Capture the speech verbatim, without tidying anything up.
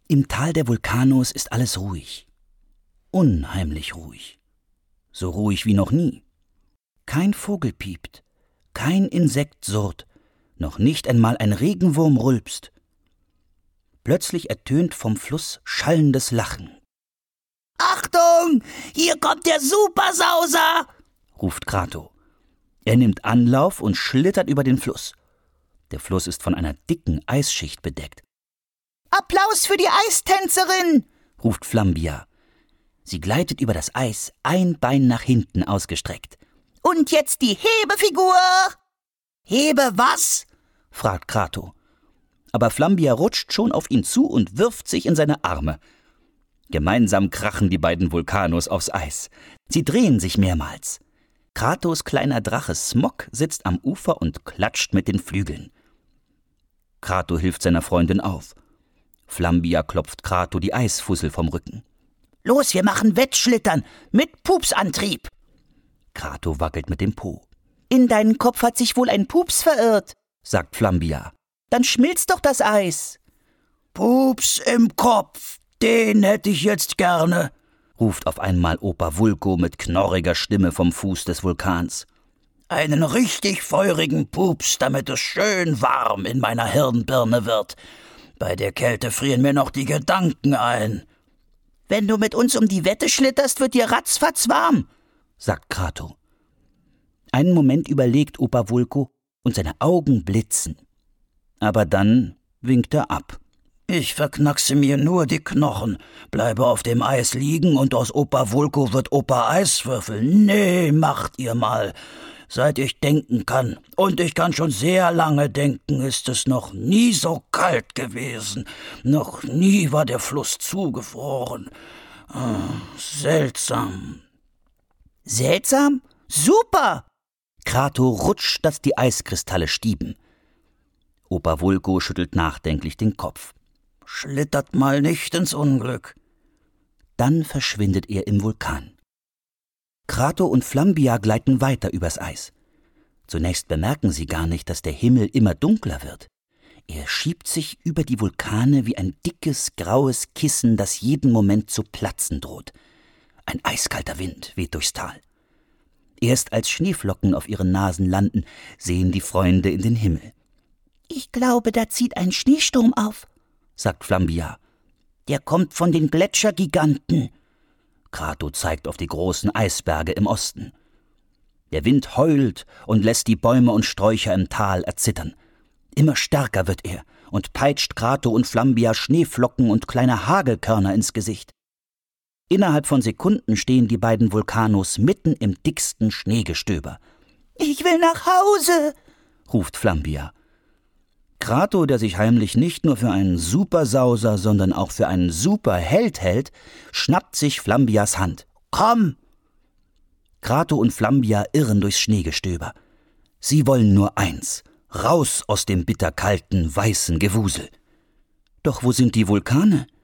Im Tal der Vulkanos ist alles ruhig. Unheimlich ruhig. So ruhig wie noch nie. Kein Vogel piept, kein Insekt surrt, noch nicht einmal ein Regenwurm rülpst. Plötzlich ertönt vom Fluss schallendes Lachen. »Achtung, hier kommt der Supersauser«, ruft Krato. Er nimmt Anlauf und schlittert über den Fluss. Der Fluss ist von einer dicken Eisschicht bedeckt. »Applaus für die Eistänzerin«, ruft Flambia. Sie gleitet über das Eis, ein Bein nach hinten ausgestreckt. »Und jetzt die Hebefigur.« »Hebe was?« fragt Krato. Aber Flambia rutscht schon auf ihn zu und wirft sich in seine Arme. Gemeinsam krachen die beiden Vulkanos aufs Eis. Sie drehen sich mehrmals. Kratos kleiner Drache Smog sitzt am Ufer und klatscht mit den Flügeln. Krato hilft seiner Freundin auf. Flambia klopft Krato die Eisfussel vom Rücken. »Los, wir machen Wettschlittern mit Pupsantrieb.« Krato wackelt mit dem Po. »In deinen Kopf hat sich wohl ein Pups verirrt«, sagt Flambia. »Dann schmilzt doch das Eis.« »Pups im Kopf, den hätte ich jetzt gerne«, ruft auf einmal Opa Vulko mit knorriger Stimme vom Fuß des Vulkans. »Einen richtig feurigen Pups, damit es schön warm in meiner Hirnbirne wird. Bei der Kälte frieren mir noch die Gedanken ein.« »Wenn du mit uns um die Wette schlitterst, wird dir ratzfatz warm«, sagt Krato. Einen Moment überlegt Opa Vulko und seine Augen blitzen. Aber dann winkt er ab. »Ich verknackse mir nur die Knochen, bleibe auf dem Eis liegen und aus Opa Vulko wird Opa Eiswürfel. Nee, macht ihr mal. Seit ich denken kann, und ich kann schon sehr lange denken, ist es noch nie so kalt gewesen. Noch nie war der Fluss zugefroren. Oh, seltsam.« »Seltsam? Super!« Krato rutscht, dass die Eiskristalle stieben. Opa Vulko schüttelt nachdenklich den Kopf. »Schlittert mal nicht ins Unglück.« Dann verschwindet er im Vulkan. Krato und Flambia gleiten weiter übers Eis. Zunächst bemerken sie gar nicht, dass der Himmel immer dunkler wird. Er schiebt sich über die Vulkane wie ein dickes, graues Kissen, das jeden Moment zu platzen droht. Ein eiskalter Wind weht durchs Tal. Erst als Schneeflocken auf ihren Nasen landen, sehen die Freunde in den Himmel. »Ich glaube, da zieht ein Schneesturm auf«, sagt Flambia. »Der kommt von den Gletschergiganten.« Krato zeigt auf die großen Eisberge im Osten. Der Wind heult und lässt die Bäume und Sträucher im Tal erzittern. Immer stärker wird er und peitscht Krato und Flambia Schneeflocken und kleine Hagelkörner ins Gesicht. Innerhalb von Sekunden stehen die beiden Vulkanos mitten im dicksten Schneegestöber. »Ich will nach Hause«, ruft Flambia. Krato, der sich heimlich nicht nur für einen Supersauser, sondern auch für einen Superheld hält, schnappt sich Flambias Hand. »Komm!« Krato und Flambia irren durchs Schneegestöber. Sie wollen nur eins: raus aus dem bitterkalten, weißen Gewusel. Doch wo sind die Vulkane?